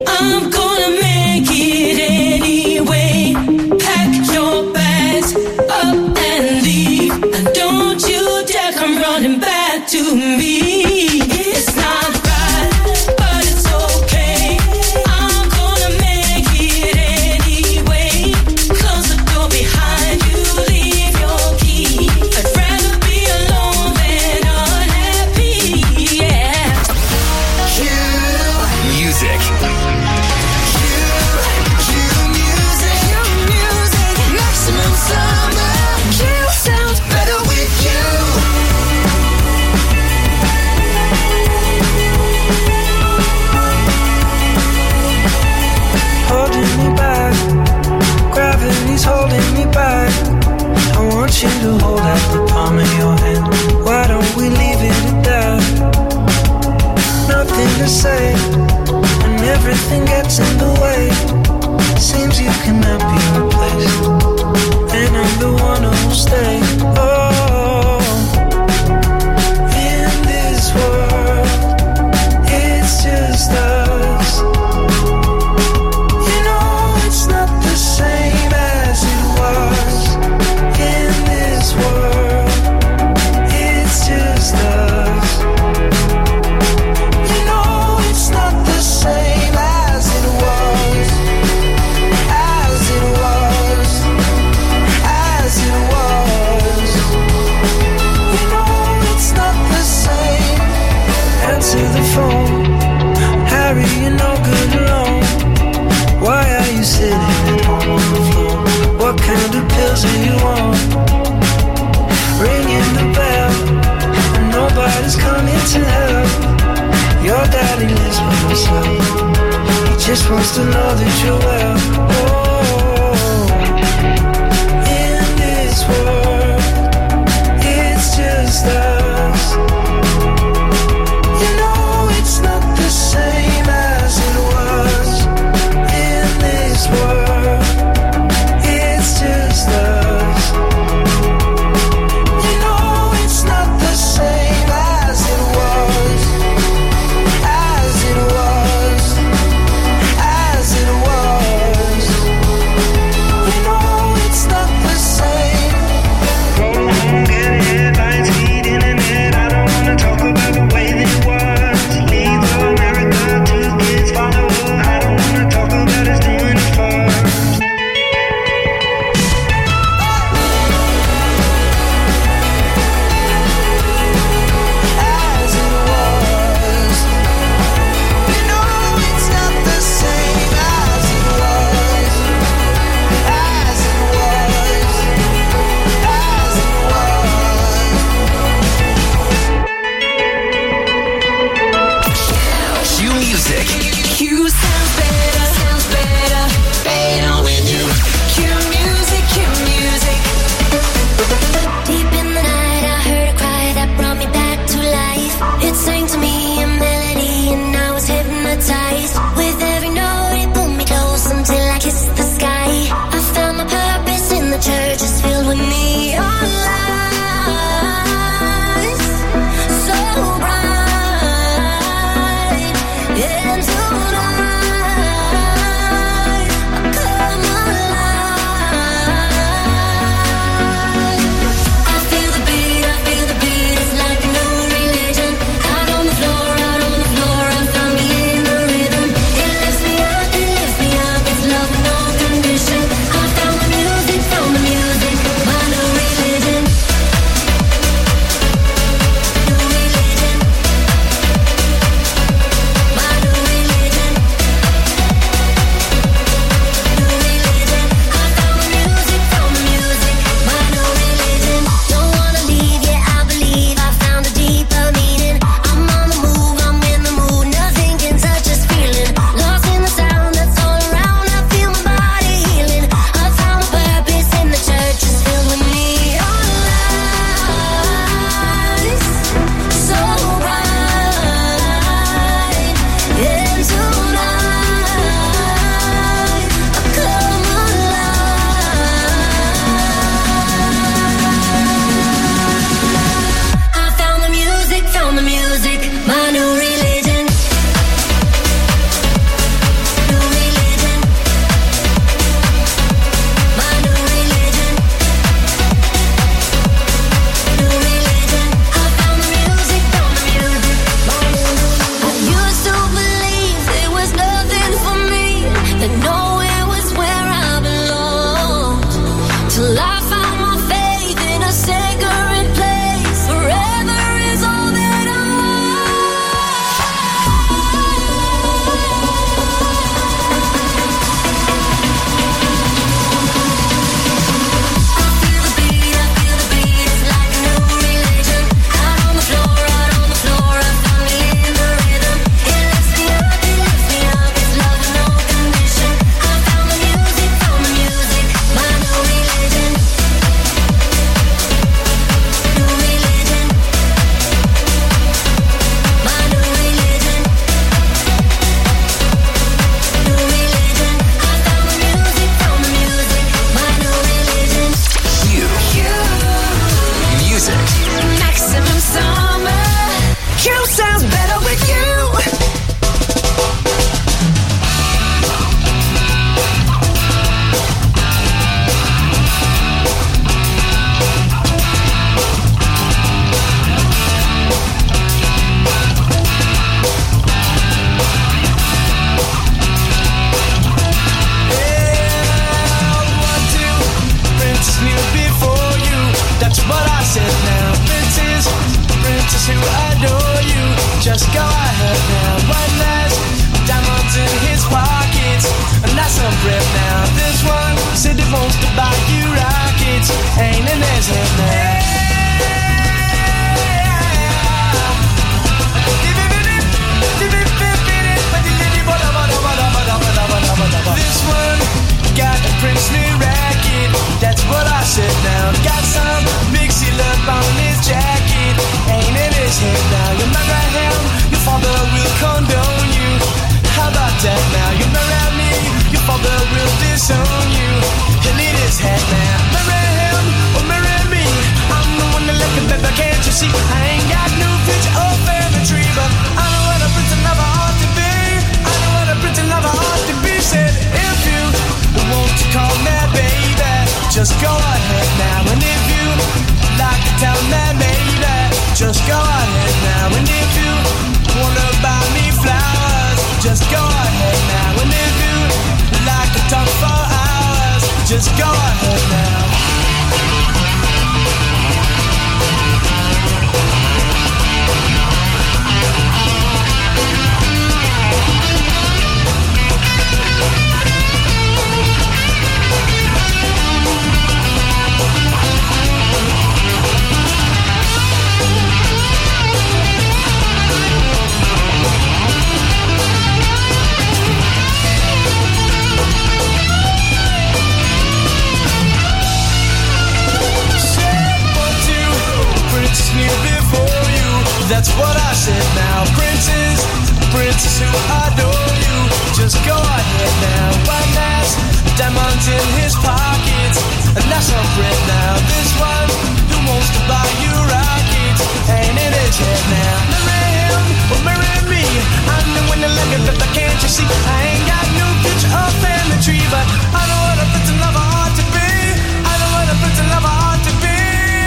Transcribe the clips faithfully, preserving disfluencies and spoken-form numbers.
I'm gonna make it anyway. Pack your bags up and leave, and don't you dare come running back to me. It's not right, but it's okay. I'm gonna make it anyway. Close the door behind you, leave your key. I'd rather be alone than unhappy, yeah. Q Music. Maximum summer, Q sounds better with you. Holding me back, gravity's holding me back. I want you to hold out the palm of your hand. Why don't we leave it at that? Nothing to say, and everything gets in the way. Seems you cannot be replaced, and I'm the one who'll stay. Oh, in this world, it's just us. You know it's not the same as it was. In this world, it's just us. You know it's not the same as it was. As it was. As it was. You know it's not the same. Answer the phone. Harry, you're no good alone. Why are you sitting at home on the floor? What kind of pills are you on? Ringing the bell, and nobody's coming to help. Your daddy lives by himself. He just wants to know that you're well. Oh, in this world, it's just us. You know it's not the same as it was. In this world, it's just us. You know it's not the same as it was. As it was. As it was. will disown you, and it is head now. Marry him or marry me, I'm the one that left it, baby, can't you see? I ain't got no future or family tree, but I know what a prince and lover ought to be. I know what a prince and lover ought to be. Said if you want to call me baby, just go ahead now. And if you like to tell me maybe, just go ahead now. And if you wanna buy me flowers, just go ahead now. And if you like to talk for hours, just go ahead now. That's what I said now. Princes, princes who adore you, just go ahead now. One has diamonds in his pockets, and that's a friend now. This one who wants to buy you rockets, ain't in his head now. Marry him or marry me, I'm the one that like it, but can't you see? I ain't got no future or family tree, but I know what a prince and lover ought to be. I know what a prince and lover ought to be.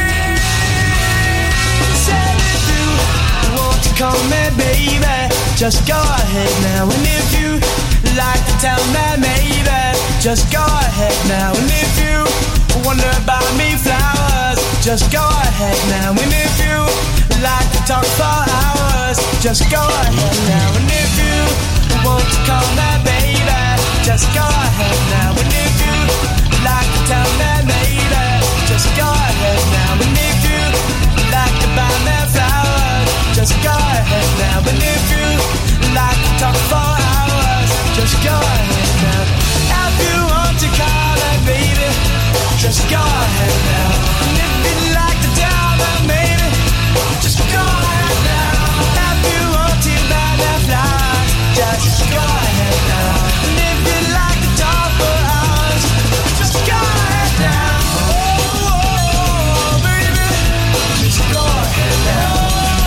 Said if you want to call me baby, just go ahead now. And if you like to tell me maybe, just go ahead now. And if you wonder about me flowers, just go ahead now. And if you like to talk for hours, just go ahead now. And if you want to call me baby, just go ahead now. And if you like to tell me maybe, just go ahead now. And if you like to buy me flowers, just go ahead now. And if you like to talk for hours, just go ahead now. If you want to call me baby, just go ahead now. And if you like to tell me maybe, just go ahead now. If you want to buy me flowers, just go ahead now. And if you like to talk for hours, just go ahead now. Oh, oh, oh baby, just go ahead now.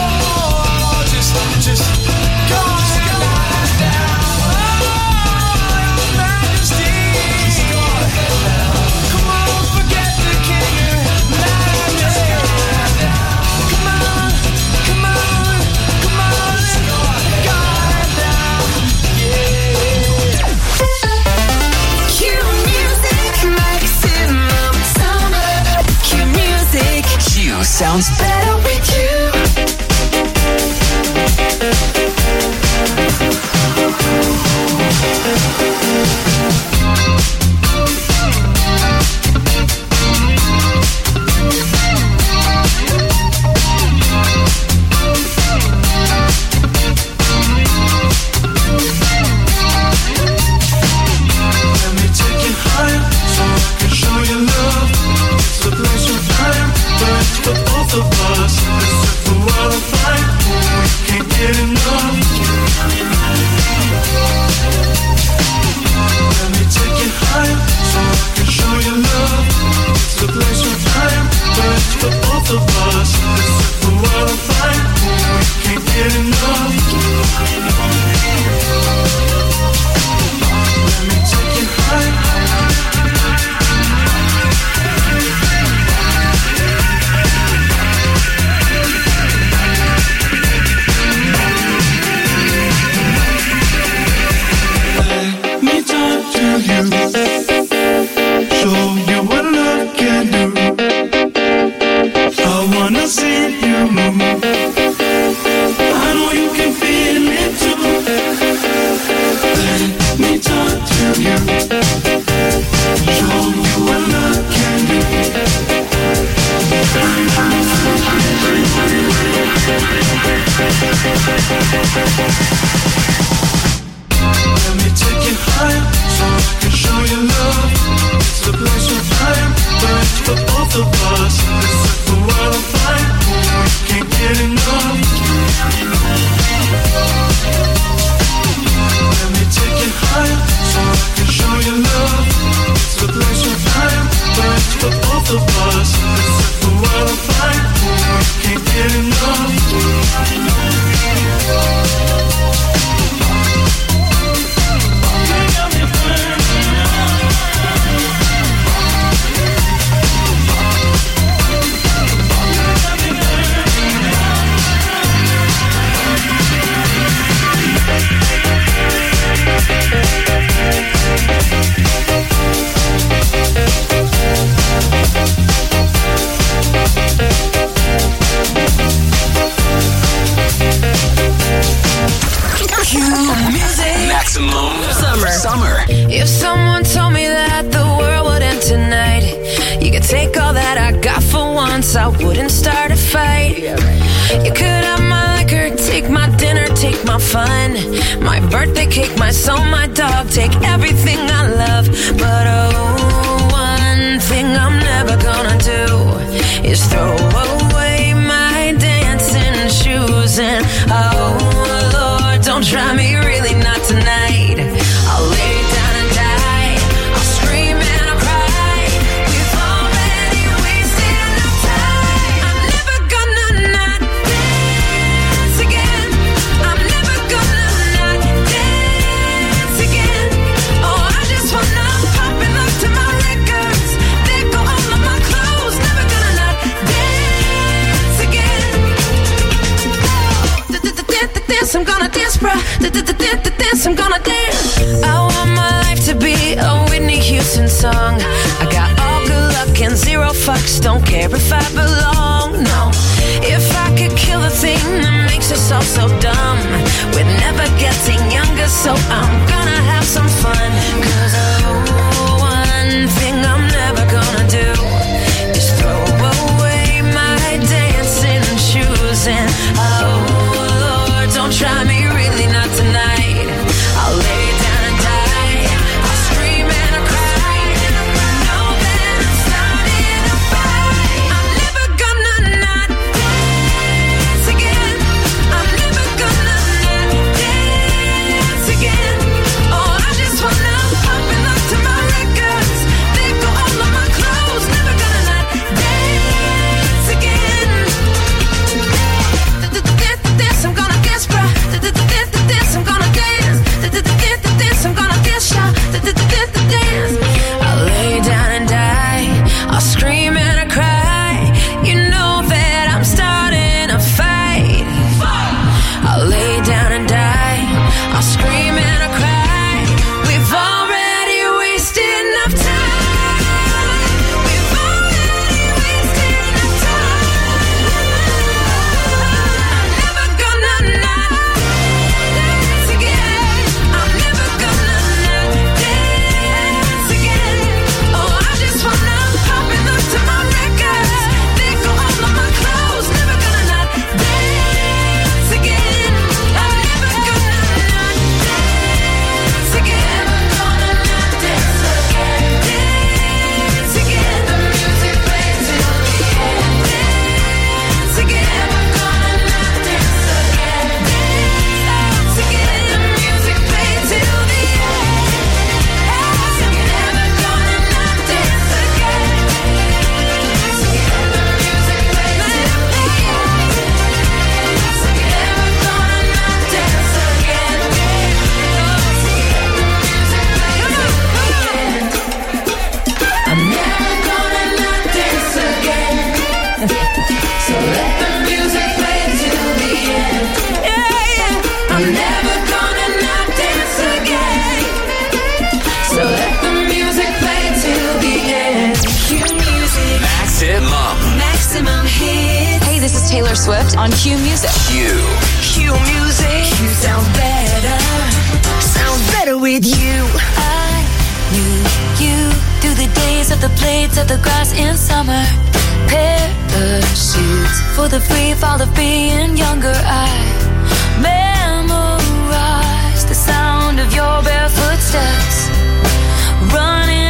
Just go ahead now. Oh, Your Majesty. Just go ahead now. Come on, forget the king. Just go ahead now. Come on, come on, come on. Just go ahead now. Yeah. Q music, maximum summer. Q music. Q sounds Better with you. For both of us, Summer. If someone told me that the world would end tonight, you could take all that I got for once, I wouldn't start a fight. You could have my liquor, take my dinner, take my fun, my birthday cake, my soul, my dog, take everything I love. But oh, one thing I'm never gonna do is throw away my dancing shoes. And oh Lord, don't try me, really not tonight. I'll lay down and die, I'll scream and I'll cry. We've already wasted enough time. I'm never gonna not dance again. I'm never gonna not dance again. Oh, I just wanna pop and look to my records. They go all of my clothes. Never gonna not dance again. Dance, I'm gonna dance, bruh. Dance, I'm gonna dance. I want my life to be a Whitney Houston song. I got all good luck and zero fucks. Don't care if I belong, no. If I could kill the thing that makes us all so dumb, we're never getting younger, so I'm gonna have some fun. Cause oh, one thing I'm never gonna do is throw away my dancing shoes. And oh Lord, don't try me, really not tonight. I'll lay down and die, I'll scream and I'll cry. Know that I'm starting a fight. I'm never gonna not dance again. I'm never gonna not dance again. Oh, I just wanna pop and look to my records. They go all of my clothes. Never gonna not dance again. Dance, I'm gonna dance, bruh. Dance, I'm gonna dance. Dance, I'm gonna dance, y'all. Dance. I'll lay down and die, I'll scream and I cry. You know that I'm starting a fight. I'll lay down and die, I'll scream and I cry. We've already wasted enough time. We've already wasted enough time. I'm never gonna not dance again. I'm never gonna not dance again. Oh, I just wanna pop and look to my records. They go all of my clothes. Never gonna not dance again. I'm never gonna not dance again. Gonna not dance again. Dance again. The music plays till the end. Dance again. Gonna not dance again. Dance again. The music plays till the end. I'm never gonna not dance again. Dance again. The music plays till the end. Never gonna not dance again. Dance again. The music plays till the end. I'm never gonna not dance again. So let the music play till the end. Yeah, yeah. I'm never gonna not dance again. So let the music play till the end. Q music, Maximum. maximum hits. Hey, this is Taylor Swift on Q Music. Q. Q music, you sound better. Sounds better with you. I knew you through the days of the blades of the grass in summer. Parachutes for the free fall of being younger. I memorized the sound of your barefoot steps. Running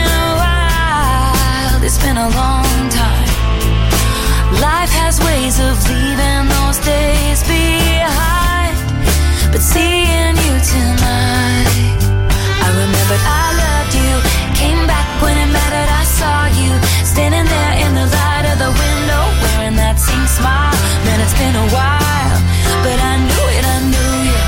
wild, it's been a long time. Life has ways of leaving those days behind. But seeing you tonight, I remembered I loved you. Came back when it mattered, I saw you standing there in the light of the window, wearing that same smile. Man, it's been a while, but I knew it, I knew you.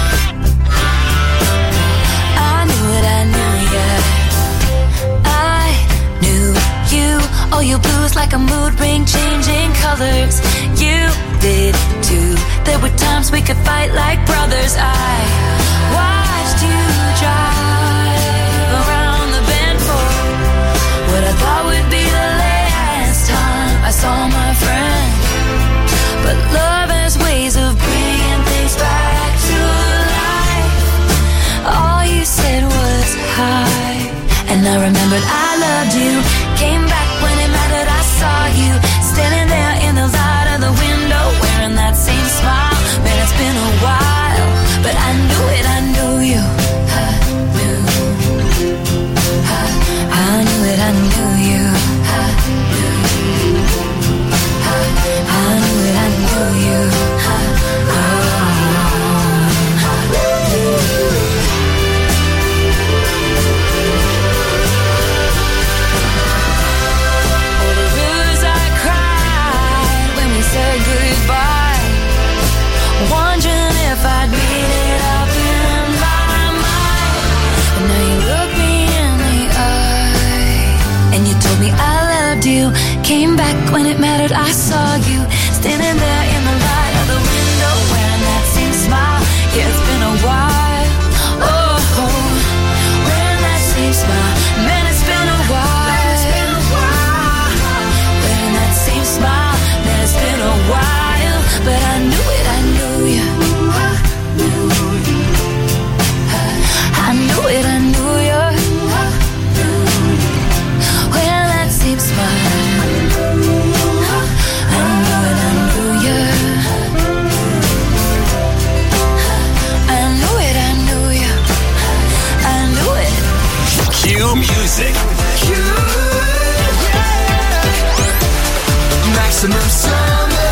I knew it, I knew you. I knew you. Oh, you blues like a mood ring, changing colors. You did too. There were times we could fight like brothers. I watched you drive around the bend for what I thought would be the last time I saw my friend. But love has ways of bringing things back to life. All you said was hi. And I remembered I loved you. Came back when it mattered, I saw you standing there in the light of the window, wearing that same smile. Man, it's been a while, but I knew it, I knew you. I knew, I, I knew it, I knew you. I knew, I, I knew it, I knew you. I, oh. Said goodbye, wondering if I'd made it up in my mind. And now you look me in the eye, and you told me I loved you. Came back when it mattered, I saw you standing there in the light of the window, wearing that same smile. Yeah, it's been a while. Oh, wearing that same smile. Man, it's been a while. Wearing that same smile. It's been a while, but I knew it, I knew you. I knew it, I knew you. Well, that same smile. I knew it, I knew you. I knew it, I knew you. I knew it. Q Music. Q. Maximum Summer.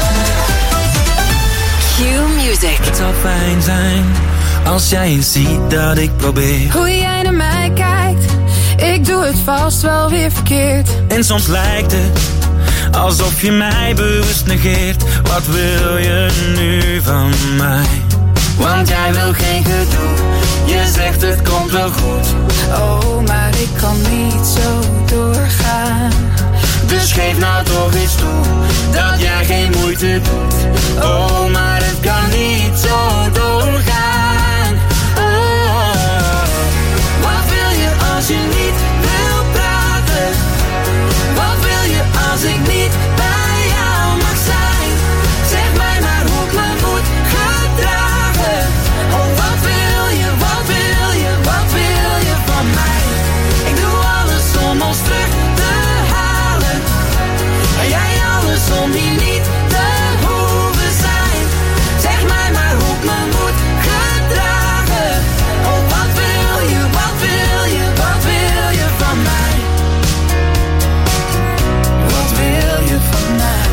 Q Music. Het zou fijn zijn als jij eens ziet dat ik probeer. Hoe jij naar mij kijkt, ik doe het vast wel weer verkeerd. En soms lijkt het alsof je mij bewust negeert. Wat wil je nu van mij? Want jij wil geen gedoe. Je zegt het komt wel goed. Oh, maar ik kan niet zo doorgaan. Dus geef nou toch eens toe dat jij geen moeite doet. Oh, maar het kan niet zo doorgaan. Oh, wat wil je als je niet wil praten? Wat wil je als ik niet bij jou mag zijn? Zeg mij maar hoe ik me moet gedragen. Oh, wat wil je, wat wil je, wat wil je van mij? Ik doe alles om ons terug te halen. En jij alles om hier niet te hoeven zijn. Zeg mij maar hoe ik me moet gedragen. Oh, wat wil je, wat wil je, wat wil je van mij? Wat wil je van mij?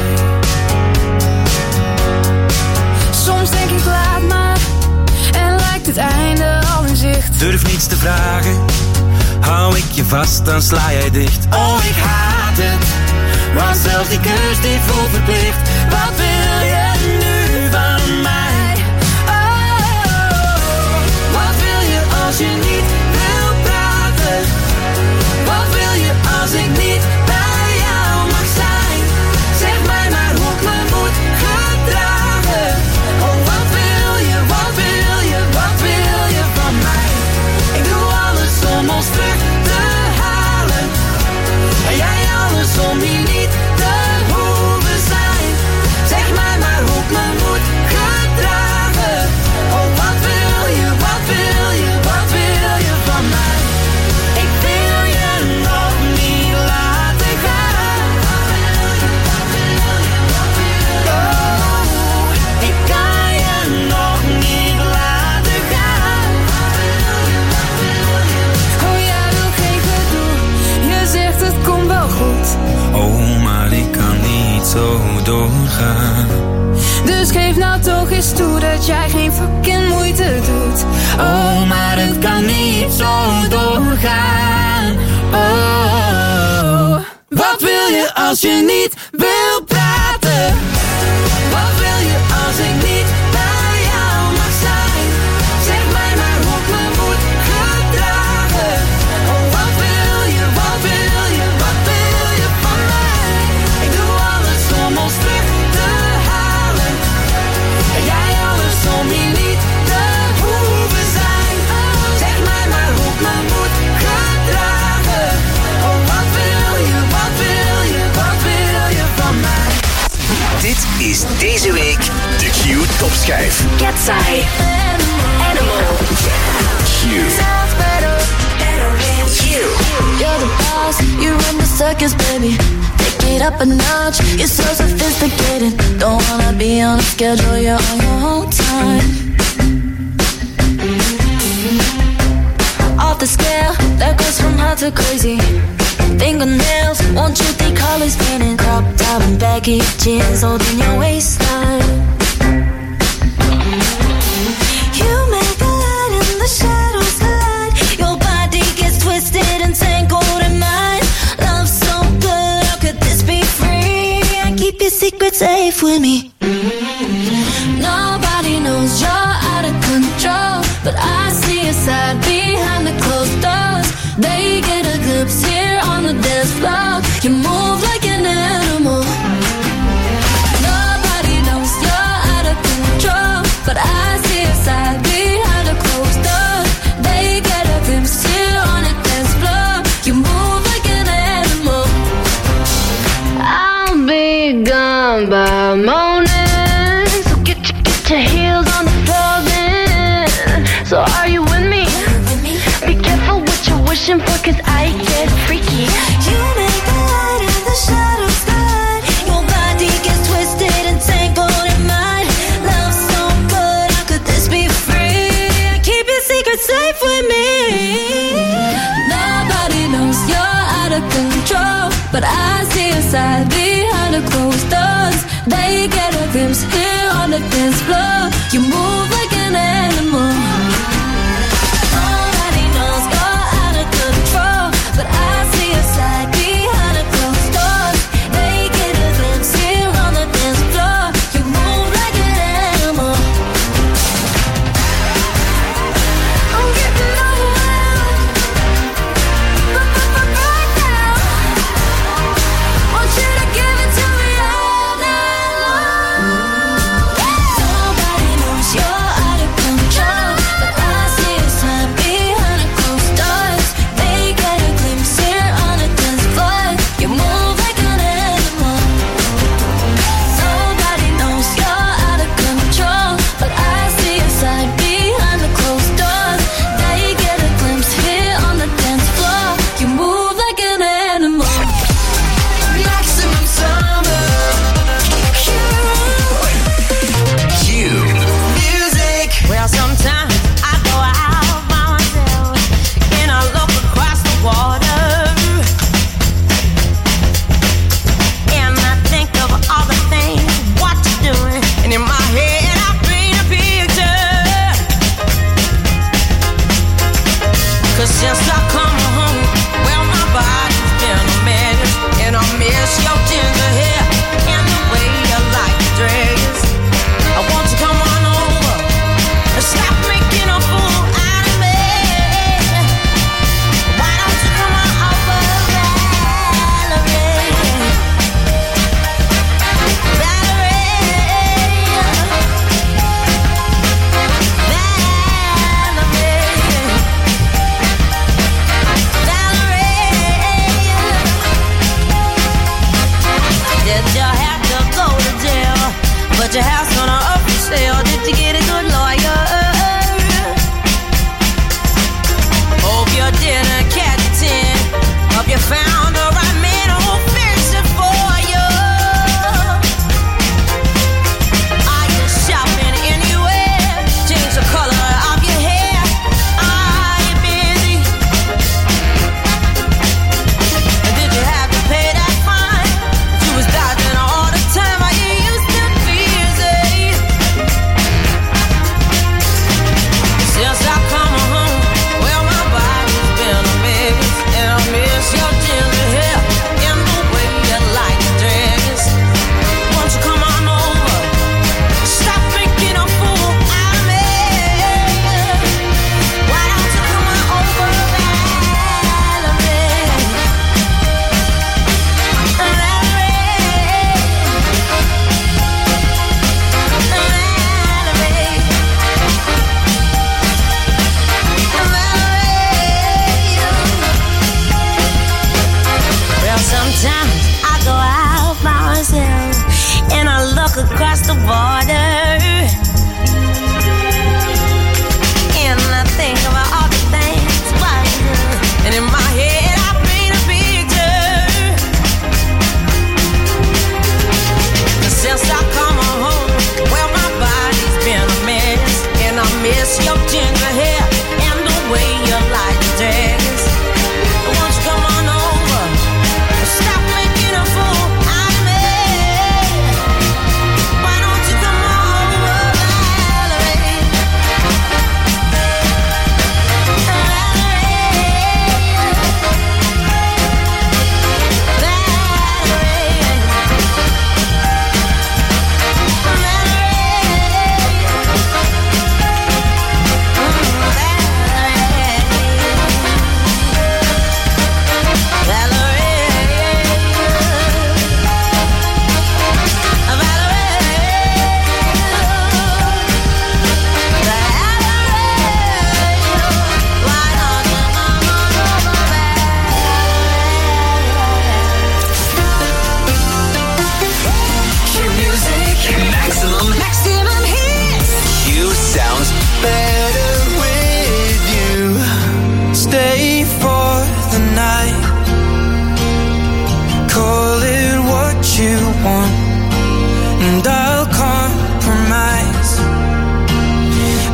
Soms denk ik laat maar, en lijkt het einde al in zicht. Durf niets te vragen, hou ik je vast, dan sla jij dicht. Oh, ik haat het, want zelfs die keus die voelt verplicht. Wat wil je nu van mij? Oh, wat wil je als je niet wil praten? Wat wil je als ik niet bij jou mag zijn? Zeg mij maar hoe ik me moet gedragen. Oh, wat wil je, wat wil je, wat wil je van mij? Ik doe alles om ons terug te halen. En jij alles om hier niet te hoeven zijn. Zeg mij maar hoe ik me moet gedragen. Oh, wat wil je, wat wil je, wat wil je van mij? Ik wil je nog niet laten gaan. Oh, ik kan je nog niet laten gaan. Oh, jij wil geen gedoe, je zegt het komt wel goed. Oh, maar ik kan niet zo doorgaan. Dus geef nou toch eens toe dat jij geen fucking moeite doet. Oh, maar het kan niet zo doorgaan. Oh, wat wil je als je niet wil praten? Wat wil je als ik niet bij jou mag zijn? Zeg mij maar hoe ik me moet gedragen. Oh, wat wil je, wat wil je, wat wil je van mij? Ik doe alles om ons terug te halen. En jij alles om hier niet te hoeven zijn. Zeg mij maar hoe ik me moet gedragen. Oh, wat wil je, wat wil je, wat wil je van mij? Dit is deze week de Q Topschijf. Katsai. Animal. Q. Sounds better. Better with you. Yo, seconds, baby. Take it up a notch. You're so sophisticated. Don't wanna be on a schedule. You're on your own time. Off the scale, that goes from hot to crazy. Fingernails, won't you think colors painted? Crop top and baggy jeans holding your waistline. You make a light in the shadows collide. Your body gets twisted and tangled in mine. Love so good, how could this be free? I keep your secret safe with me. Nobody knows you're out of control, but I see your side behind the closed doors. They get a glimpse here on the dance floor. You move like an animal. Nobody knows you're out of control, but I see your side behind the closed doors. They get a glimpse here on the dance floor. You move like an animal. I'll be gone by morning, so get your, get your heels on the floor then. So are you with me? Be careful what you're wishing for, cause I get freaky. You make a light in the shadows collide. Your body gets twisted and tangled in mine. Love so good, how could this be free? Keep your secret safe with me. Nobody knows you're out of control, but I see your side behind the closed doors. They get a glimpse here on the dance floor. You move like an animal. But I see a side behind the closed doors. They get a glimpse here on the dance floor. You move like an animal. I'm getting overwhelmed right now. Want you to give it to me all night long. Nobody knows you're out of control,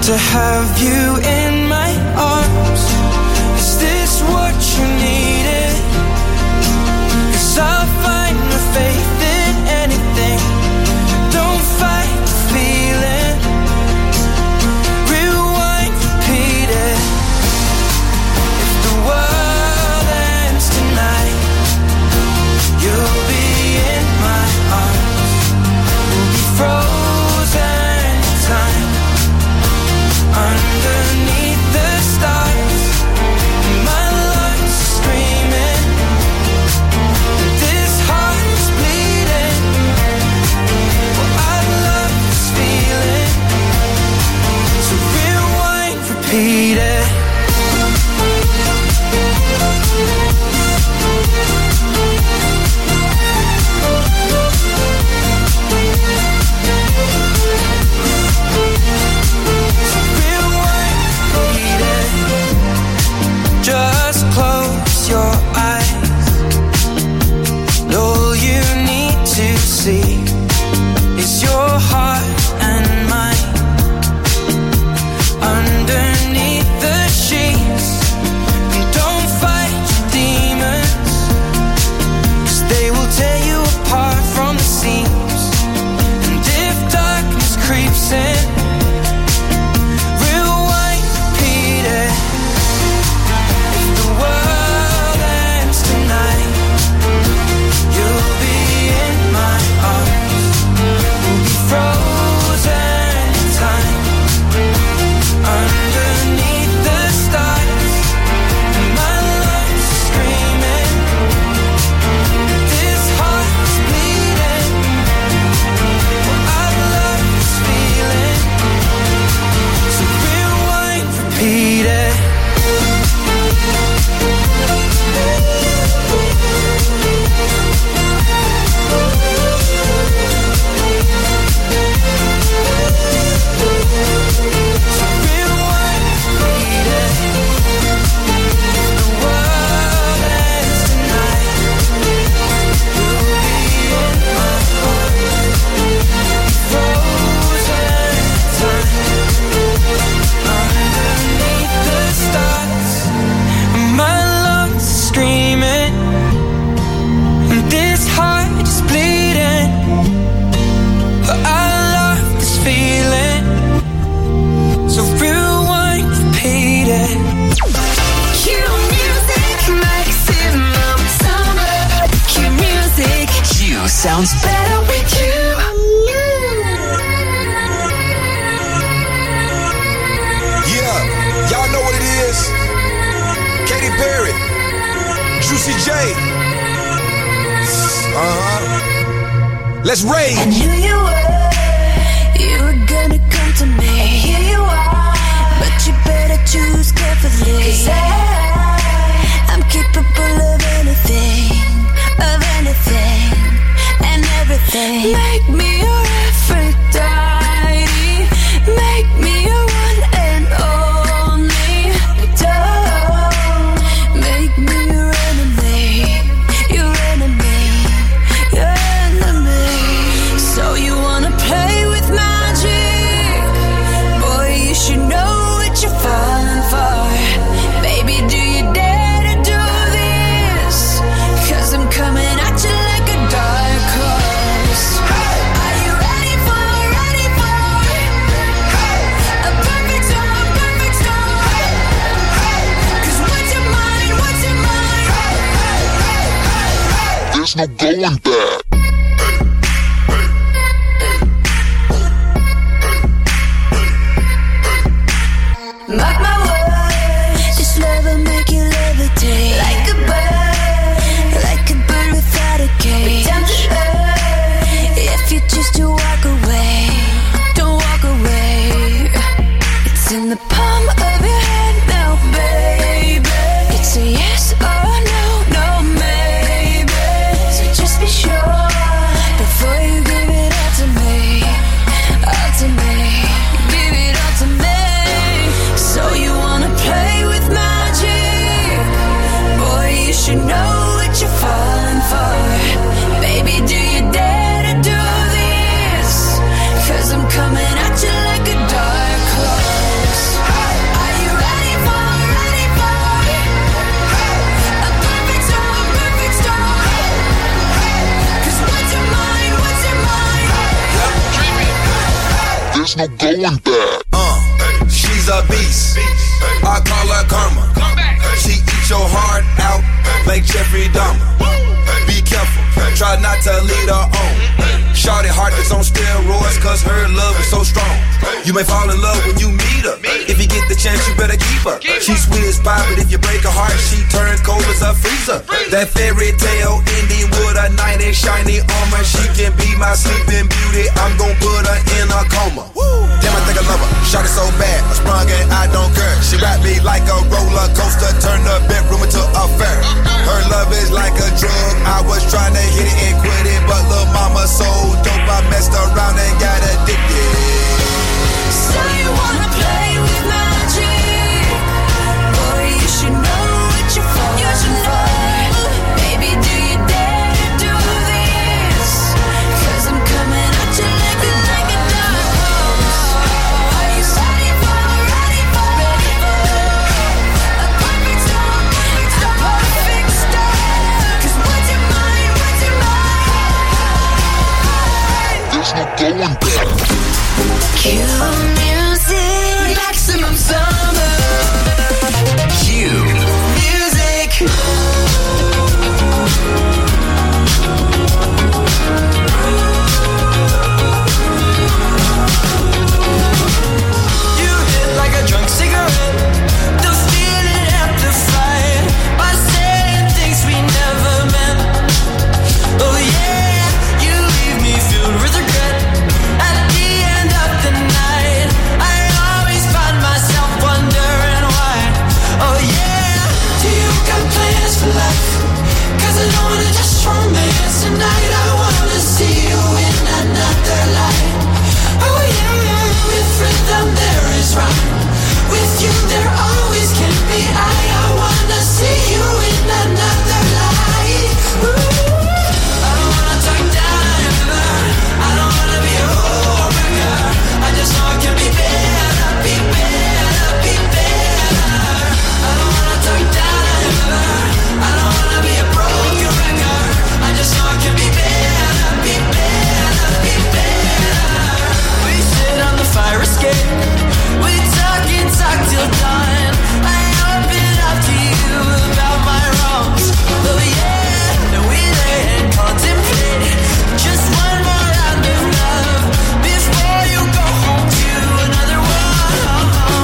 to have you in my arms. Is this what you needed? 'Cause I'll find my faith in anything. Don't fight the feeling. Rewind, repeat it. If the world ends tonight, you'll be in my arms. We'll be frozen in time underneath the stars. My lungs are screaming. This heart is bleeding. Well, I love this feeling. So rewind, repeat it. Just close your eyes. All you need to see is your heart and mine underneath the sheets. And don't fight your demons, 'cause they will tear you apart from the seams. And if darkness creeps in, rewind, repeat it. World ends tonight, you'll be in my arms. We'll be frozen in time underneath the stars. My lungs are screaming. This heart is bleeding. Well, I love this feeling. So rewind, repeat it. Sounds better with you. Yeah, y'all know what it is. Katy Perry, Juicy J. Uh-huh. Let's rage. I knew you were, you were gonna come to me. And here you are, but you better choose carefully. 'Cause I, I'm capable of anything, of anything. And everything. Make me your Aphrodite. Make me your one and only. Don't make me your enemy. Your enemy. Your enemy. So you wanna play with magic? Boy, you should know what you're falling for. Baby, do you dare to do this? 'Cause I'm coming at you like a dark horse. Are you ready for, ready for a perfect storm, perfect storm? 'Cause what's your mind, what's your mind? There's no going back. Mark my words, this love will make you levitate. Like a bird, like a bird without a cage. Down to earth, if you choose to walk away, don't walk away. It's in the palm of your hand now, baby. It's a yes or no, no maybe. So just be sure There's no going back. Uh, she's a beast. I call her karma. She eats your heart out like Jeffrey Dahmer. Be careful, try not to lead her on. Shawty heart is on steroids, cause her love is so strong. You may fall in love when you meet her. If you get the chance, you better keep her. She's sweet as pie, but if you break her heart, she turns cold as a freezer. That fairy tale ending with a knight in shiny armor. She can be my sleeping beauty. I'm gon' put her in a coma. Damn, I think I love her. Shawty so bad, I sprung and I don't care. She wrapped me like a roller coaster, turn the bedroom into a fair. Her love is like a drug. I was trying to hit it and quit it, but lil' mama so dope, I messed around and got addicted. So you wanna play with magic? Boy, you should know what you're for. You should know. Baby, do you dare to do this? Cause I'm coming at you like a, like a dove. Are you ready for, ready for, ready for a perfect storm, a perfect storm? Cause what's your mind, what's your mind? There's no going back. Cue music, maximum summer. Cue Music. You hit like a drunk cigarette, the feeling amplified by saying things we never meant. Oh yeah, you leave me filled with regret. At the end of the night, I always find myself wondering why. Oh yeah, do you got plans for life? Cause I don't wanna just romance tonight. I wanna see you in another light. Oh yeah, with rhythm there is rhyme. With you there always can be I. I wanna see you in another light. Ooh. I don't wanna talk down ever. I don't wanna be a homewrecker. I just know it can be better, be better, be better. I don't wanna talk down ever. I don't wanna be a broken record. I just know it can be better, be better, be better. We sit on the fire escape. We talk and talk till dawn. I open up to you about my wrongs. Oh yeah, and we lay and contemplate just one more round of love before you go home to another one.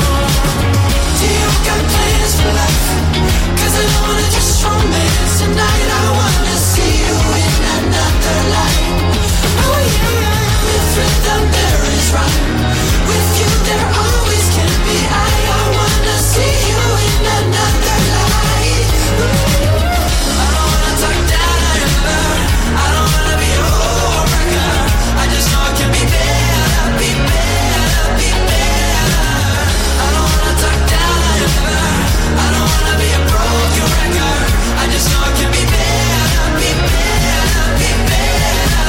Do you got plans for life? Cause I don't wanna just romance tonight. I wanna see you in another light. Oh yeah, with rhythm there is rhyme. With you there always can be I. I wanna see you in another light. I don't wanna talk down ever. I don't wanna be a homewrecker. I just know it can be better, be better, be better. I don't wanna talk down ever. I don't wanna be a broken record. I just know it can be better, be better, be better.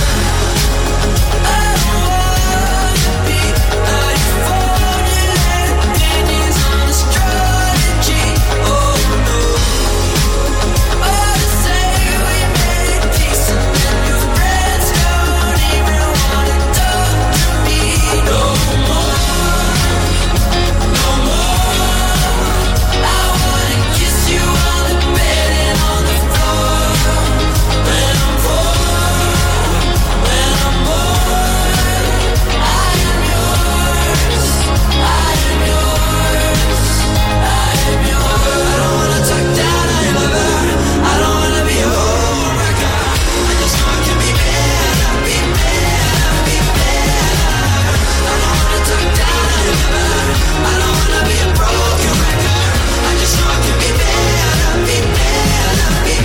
I don't wanna be a euphonic opinions on astrology. Oh no. Oh, to say we made peace and then your friends don't even wanna talk to me no more, no more. I wanna kiss you on the bed and on the floor. When I'm bored, when I'm bored, I am yours, I am yours, I am yours. I don't wanna talk down ever. I don't wanna be a homewrecker. I just know it can be better, be better, be better. I don't wanna talk down ever. I don't wanna be a broken record. I just know it can be better, be better, be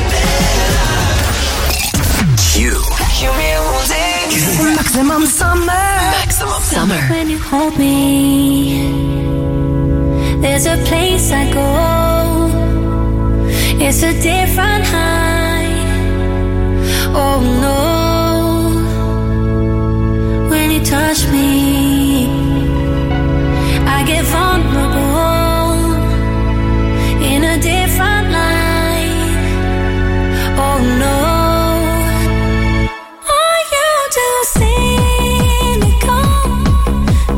better. Cue Cue music. Maximum summer. Maximum Summer. When you hold me, there's a place I go. It's a different high. Oh no. When you touch me, I get vulnerable in a different light. Oh no. Are you too cynical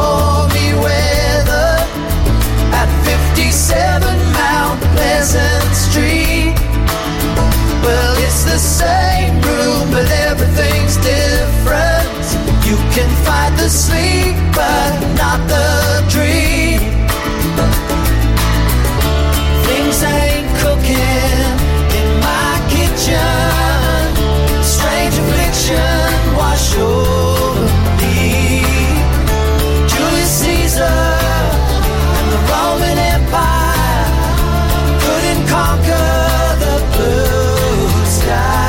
stormy weather at fifty-seven Mount Pleasant Street. Well, it's the same room, but everything's different. You can fight the sleep, but not the dream. Things ain't cooking in my kitchen. Strange affliction wash over me. Julius Caesar and the Roman Empire couldn't conquer the blue sky.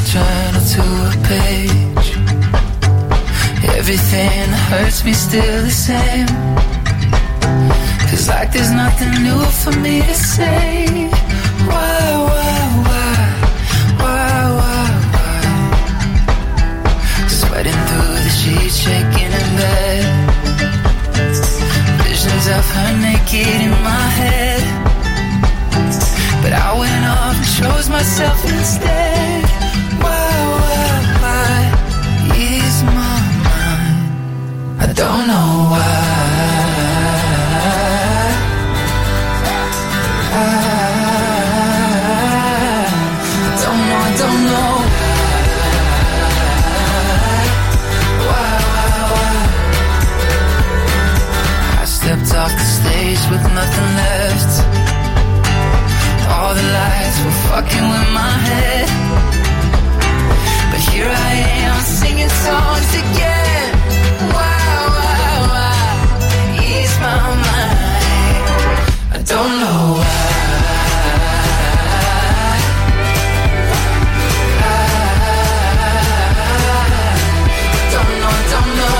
journal to a page. Everything hurts me still the same. Cause like there's nothing new for me to say. Why, why, why, why, why, why? Sweating through the sheets, shaking in bed. Visions of her naked in my head. But I went off and chose myself instead. Why, why, why? Ease my mind. I don't know why. I don't know, I don't know. Why, why, why? I stepped off the stage with nothing left. All the lights were fucking with my head. But here I am singing songs again. Why, why, why? Ease my mind. I don't know why. I don't know, I don't know.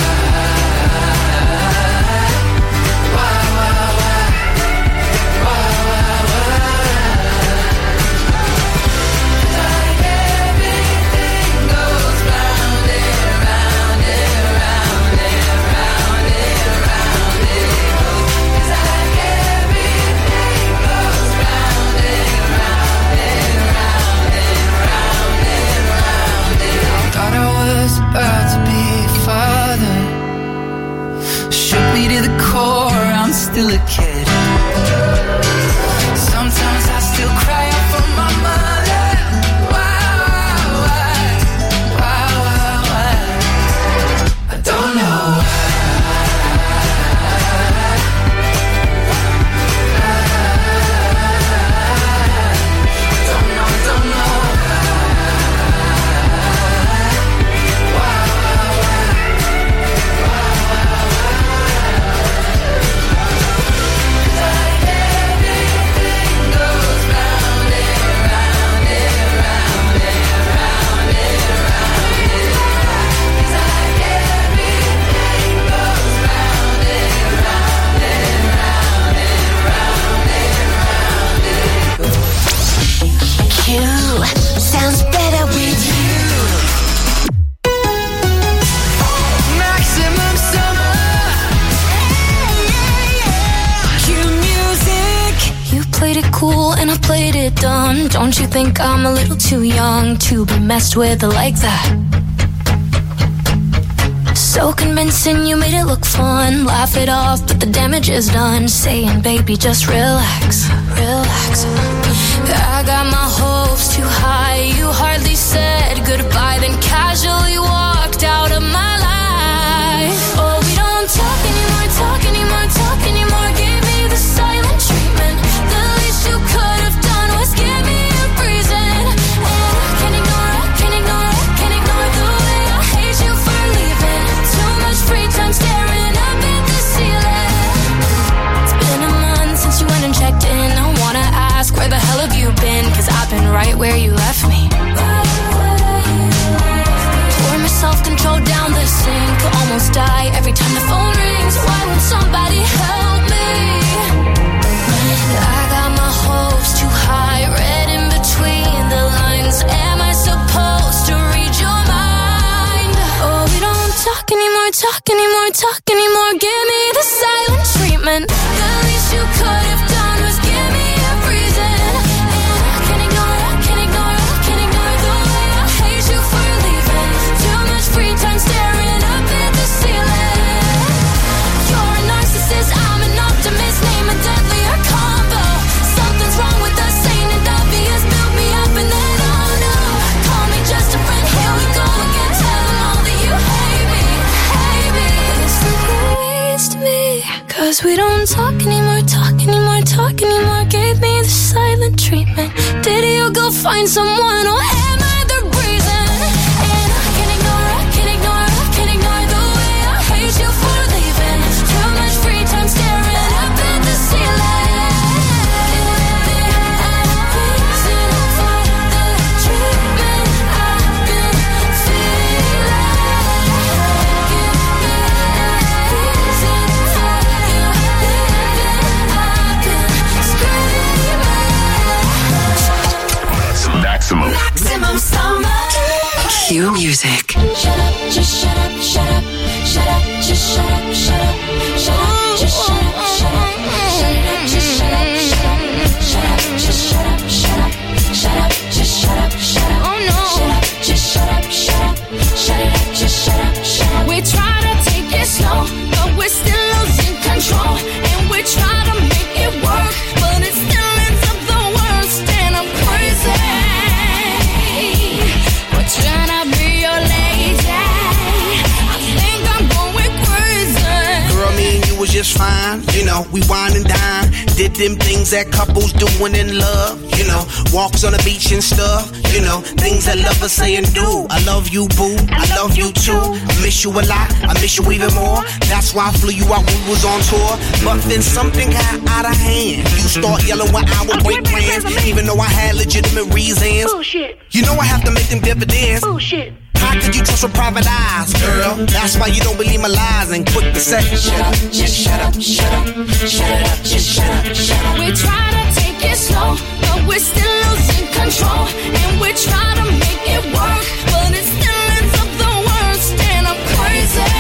Why, why, why? Why, why, why? Like everything goes round and round and round and round and round it goes. It's like everything goes round and round and round and round and round it goes. Thought I was about to be a father. Shook me to the core, I'm still a kid. Sometimes I still cry out for my mother. Why, why, why, why, why? I don't know why. I don't know, I don't know. Why, why, why? Why, why, why? Like everything goes round and round and round and round and round it goes. It's like everything goes round and round and round and round and round it goes. You sounds better with you. Maximum summer. Cue music. You played it cool and I played it dumb. Don't you think I'm a little too young to be messed with like that? So convincing, you made it look fun. Laugh it off, but the damage is done. Saying, baby, just relax, relax. I got my hopes too high. You hardly said goodbye, then casually walked out of my life. Oh, we don't talk anymore, talk anymore, talk anymore. Give me the silent treatment. The least you could have done was give me a reason. And I can't ignore, I can't ignore, I can't ignore the way I hate you for leaving. Too much free time staring up at the ceiling. It's been a month since you went and checked in. I wanna ask, where the hell have you been? Cause I've been right where you left me. Pour my self-control down the sink. Almost die every time the phone rings. Why won't somebody help me? I got my hopes too high. Read in between the lines. Am I supposed to read your mind? Oh, we don't talk anymore, talk anymore, talk anymore. Give me the silent treatment. The least you could have done was give me a reason. And I can't ignore, I can't ignore, I can't ignore the way I hate you for leaving. Too much free time staring up at the ceiling. You're a narcissist, I'm an optimist. Name a deadlier combo. Something's wrong with us, ain't it obvious? Build me up and then oh no. Call me just a friend, here we go again. Tell them all that you hate me, hate me. It's the waste me. Cause we don't talk anymore, talk anymore, talk anymore. Gave me the silent treatment. Did you go find someone or am I the reason? And I can't ignore, I can't ignore, I can't ignore the way I hate you for leaving. Too much free time staring up at the ceiling. Reason for the treatment. Q Music. Shut up, just shut up, shut up, shut up, just shut up, shut up, shut up, just shut up, shut up, shut up, just shut up, shut up, shut up, just shut up, shut up, shut up, just shut up, shut up. Oh no, shut up, just shut up, shut up, shut it up, just shut up, shut up. We try to take it slow, but we're still losing control, and we try to make it work, but it still ends up the worst, and I'm crazy. We're trying to be your lady. I think I'm going crazy. Girl, me and you was just fine. You know, we wine and dine. Did them things that couples doing in love. You know, walks on the beach and stuff. You know, things that lovers say and do. I love you, boo. I love you too. I miss you a lot. I miss you even more. That's why I flew you out when we was on tour. But then something got out of hand. You start yelling when I would break plans, even though I had legitimate reasons. Bullshit. You know I have to make them dividends. Bullshit. How could you trust with private eyes, girl? That's why you don't believe my lies and quick to say, shut up, just shut up, shut up, shut it up, just shut up, shut up. We try to take it slow, but we're still losing control, and we try to make it work, but it still ends up the worst, and I'm crazy.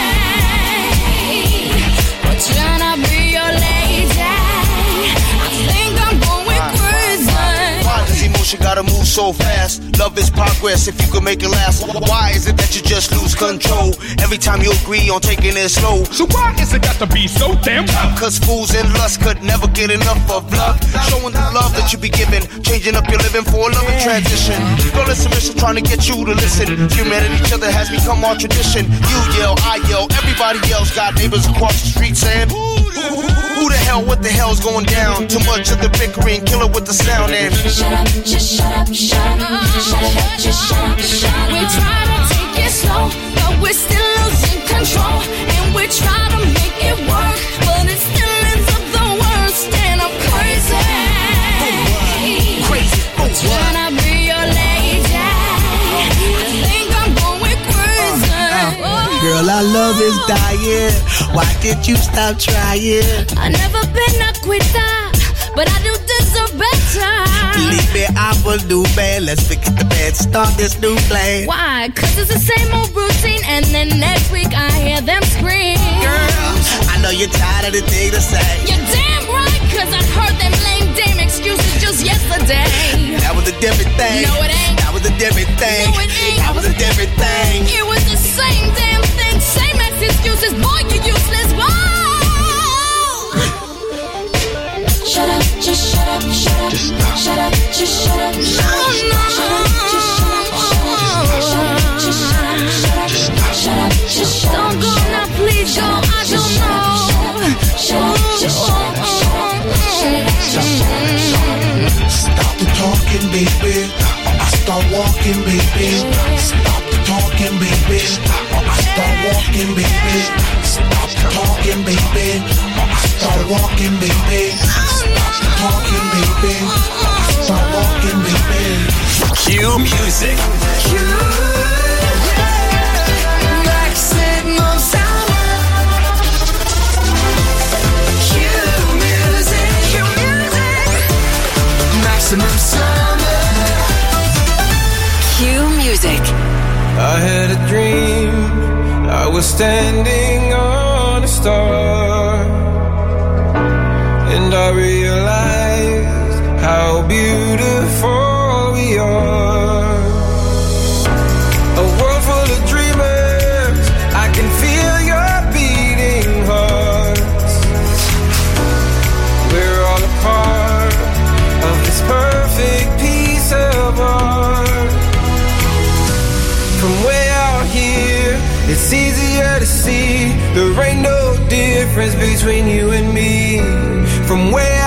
We're trying to be your lady. I think I'm going crazy. Why does emotion gotta move so fast? Love is progress if you can make it last. Why is it that you just lose control every time you agree on taking it slow? So why is it got to be so damn tough? Cause fools and lust could never get enough of love. Showing the love that you be giving, changing up your living for a loving transition. Girl, it's a mission trying to get you to listen. Humanity, each other has become our tradition. You yell, I yell, everybody else got neighbors across the street saying, who, who the hell, what the hell's going down? Too much of the bickering, kill it with the sound and shut up, just shut up, shut up, shut it up, just shut up, shut up. We try to take it slow, but we're still losing control, and we try to make it work, but it still ends up the worst, and I'm crazy. Crazy, I'm trying to be your lady. I think I'm going crazy. uh, uh, Girl, our love is dying. Why did you stop trying? I've never been a quitter, but I do deserve better. Believe me, I will do bad. Let's forget the bad, start this new plan. Why? Cause it's the same old routine, and then next week I hear them scream. Girl, I know you're tired of the thing to say. You're damn right, cause I heard them lame damn excuses just yesterday. That was a different thing. No, it ain't. That was a different thing. No, it ain't. That was a different thing. It was the same damn thing, same ex excuses. Boy, you useless. Whoa! Shut up, just shut up, shut up, just shut up, just shut up, shut up, no, no. Shut up, just shut up, shut up, just shut up, shut up, shut up, just shut up. Don't go now, please go. I don't know. Shut up, just shut up, shut up, shut up, just shut up. Stop the talking, baby. I start walking, baby. Stop the talking, baby. I start walking, baby. Stop the talking, baby. I start walking, baby. Stop the talking, baby. I start walking, baby. Q Music. Q, maximum sound. Q music. Q music. Maximum summer. Q Music. I had a dream. I was standing on a star, and I realized how beautiful we are. A world full of dreamers, I can feel your beating hearts. We're all a part of this perfect piece of art. From way out here, it's easier to see there ain't no difference between you and me. From way